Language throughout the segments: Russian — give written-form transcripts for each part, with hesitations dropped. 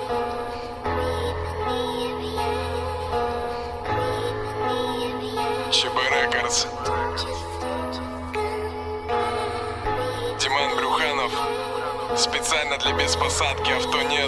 ЧБ Рекордс. Диман Брюханов. Специально для беспосадки авто нет.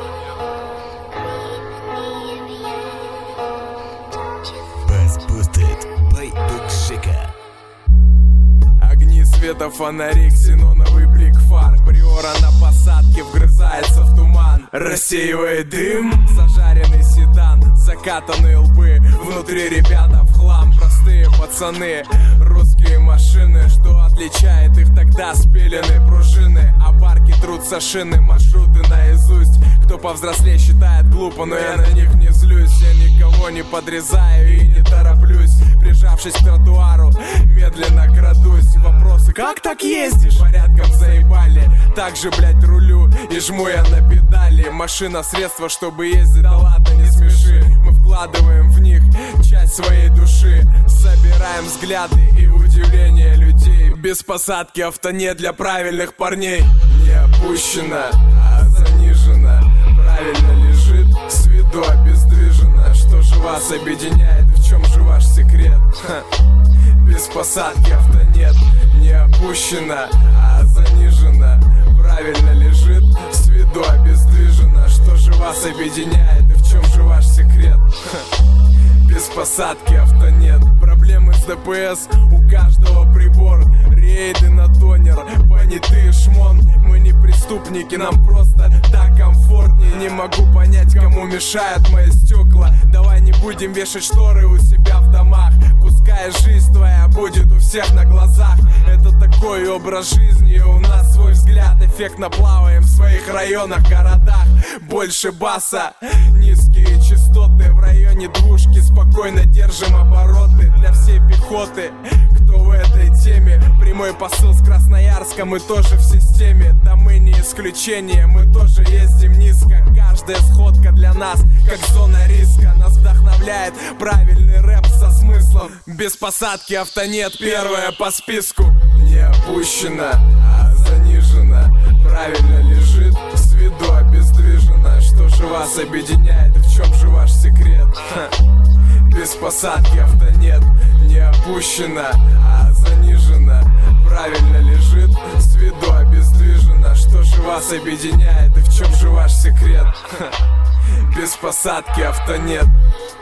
Огни света, фонари, ксеноновый блик фар. Приора на посадке вгрызается в туман, рассеивает дым. Зажаренный седан, закатанные лбы. Внутри ребята в хлам, простые пацаны. Русские машины, что отличает их тогда? Спиленные пружины, а барки трутся шины. Маршруты наизусть. Кто повзрослее считает глупо, но я на них не злюсь. Я никого не подрезаю и не тороплюсь. Прижавшись к тротуару, медленно крадусь. Вопросы: как так ездишь? Порядком заебали. Так же, блять, рулю и жму я на педали. Машина — средство, чтобы ездить, да ладно, не смеши. Мы вкладываем в них часть своей души. Собираем взгляды и удивление людей. Без посадки авто нет для правильных парней. Не опущено, а занижено. Правильно лежит, с виду обездвижено. Что же вас объединяет, в чем же ваш секрет? Без посадки авто нет. Не опущено, а занижено. Правильно лежит, с виду обездвижено. Что же вас объединяет и в чем же ваш секрет? Без посадки авто нет. Проблемы с ДПС, у каждого прибор. Рейды на тонер, понятые шмон. Мы не преступники, нам просто так комфортнее. Не могу понять, кому мешают мои стекла. Давай не будем вешать шторы у себя в домах. Пускай жизнь твоя будет у всех на глазах. Это такой образ жизни, и у нас свой взгляд. Эффектно плаваем в своих районах, городах. Больше баса, низкие частоты. В районе двушки спокойно держим обороты. Для всей пехоты, кто в этой теме. Прямой посыл с Красноярска, мы тоже в системе. Да мы не исключение, мы тоже ездим низко. Каждая сходка для нас, как зона риска. Нас вдохновляет правильный рэп со смыслом. Без посадки авто нет, первое по списку. Не опущено, а занижено. Правильно лежит, с виду обездвижено. Что же вас объединяет и в чем же ваш секрет? Без посадки авто нет. Не опущено, а занижено. Правильно лежит, с виду обездвижено. Что же вас объединяет и в чем же ваш секрет? Без посадки авто нет.